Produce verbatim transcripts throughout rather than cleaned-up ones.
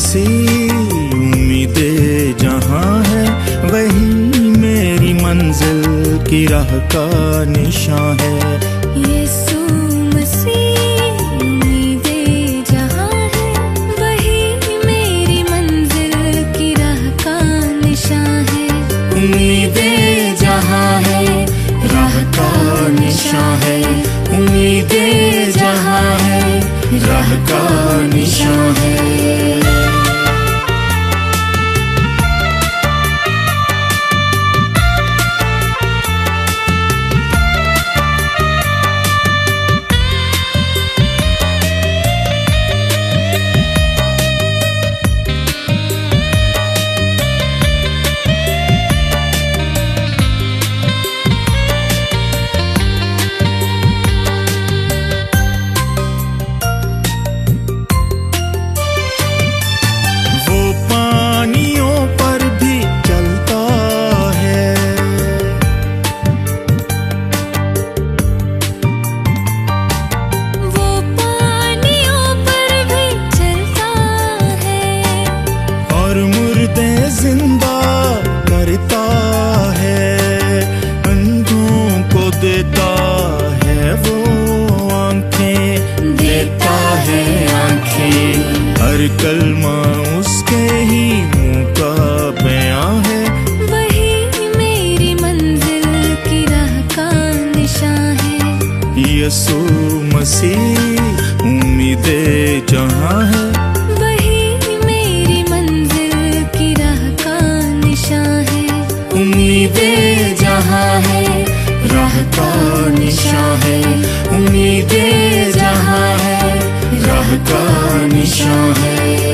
मसीह उम्मीदें जहाँ है, वही मेरी मंजिल की राह का निशान है। यीशु मसीह उम्मीदें जहाँ है, वही मेरी मंजिल की राह का निशान है। उम्मीदें जहाँ है, राह का निशान है। उम्मीदें जहाँ है, राह का निशान है। जिंदा करता है, अंधों को देता है वो आंखें, देता है आंखें। हर कलमा उसके ही मुंह का बयां है, वही मेरी मंजिल की राह का निशान है। यीशु मसीह उम्मीदें जहाँ है, उम्मीदें जहाँ है, राह का निशान है। उम्मीदें जहाँ है, राह का निशान है।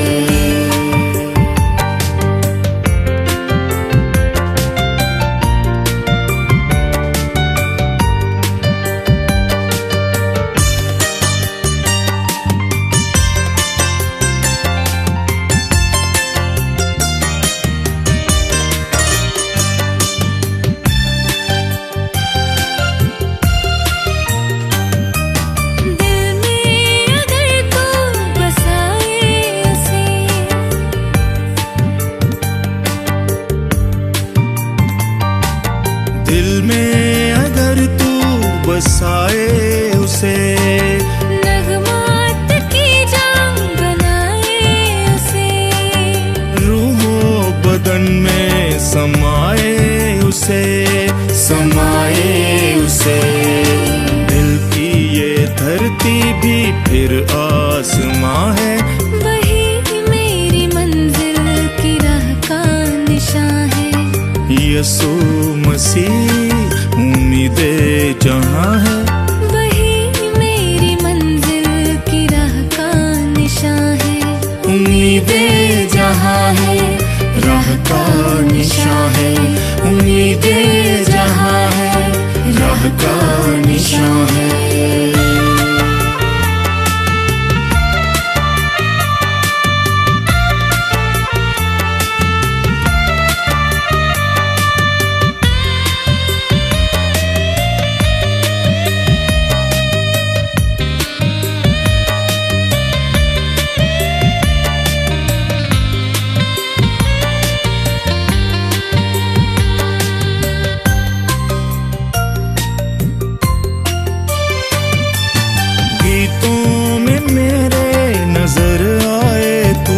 दिल में अगर तू बसाए उसे, नगमात की जान बनाए उसे, रूहो बदन में समाए उसे, समाए उसे। दिल की ये धरती भी फिर आसमां है, वही मेरी मंजिल की राह का निशान है। यीशु मसीह उम्मीदें जहाँ है, वही मेरी मंजिल की राह का निशान है। उम्मीदें जहाँ है, राह का निशान है। उम्मीदें जहाँ है, राह का निशान है। गीतों में मेरे नजर आए तू,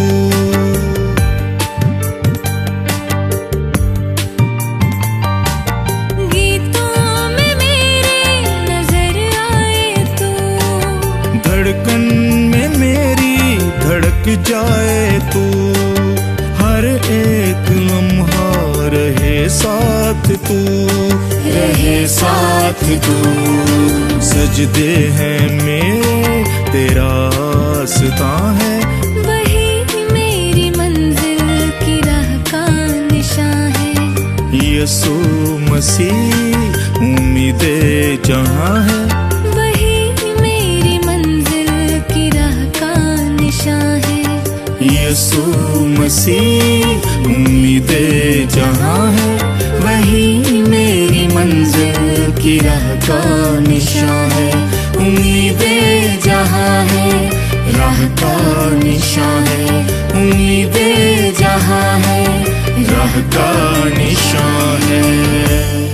गीतों में मेरे नजर आए तू, धड़कन में मेरी धड़क जाए तू। हर एक लम्हा रहे साथ तू, रहे साथ तू। सजदे हैं मेरे तेरा आस्था है, वही मेरी मंजिल की राह का निशान है। यीशु मसीह उम्मीदें जहाँ है, वही मेरी मंजिल की राह का निशान है। यीशु मसीह उम्मीदें जहाँ है, वही मेरी मंजिल की राह का निशान है। उम्मीदें जहाँ है, राह का निशान है, उम्मीदें जहां है, राह का निशान है।